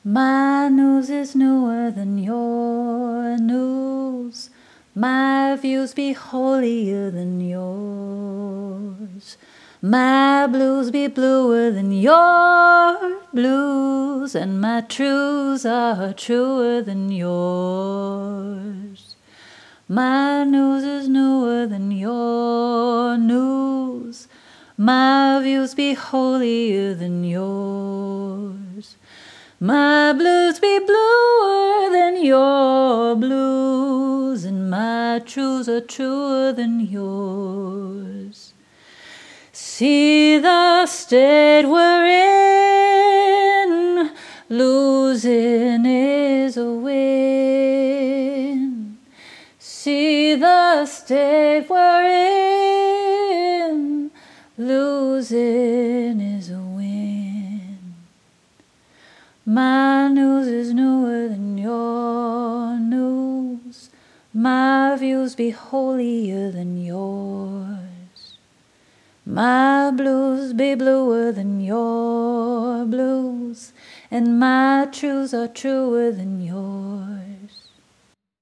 My news is newer than your news. My views be holier than yours. My blues be bluer than your blues, and my truths are truer than yours. My news is newer than your news. My views be holier than yours. My blues be bluer than your blues, and my truths are truer than yours. See the state we're in, losing is a win. See the state we're in, losing is a win. My news is newer than your news. My views be holier than yours. My blues be bluer than your blues, and my truths are truer than yours.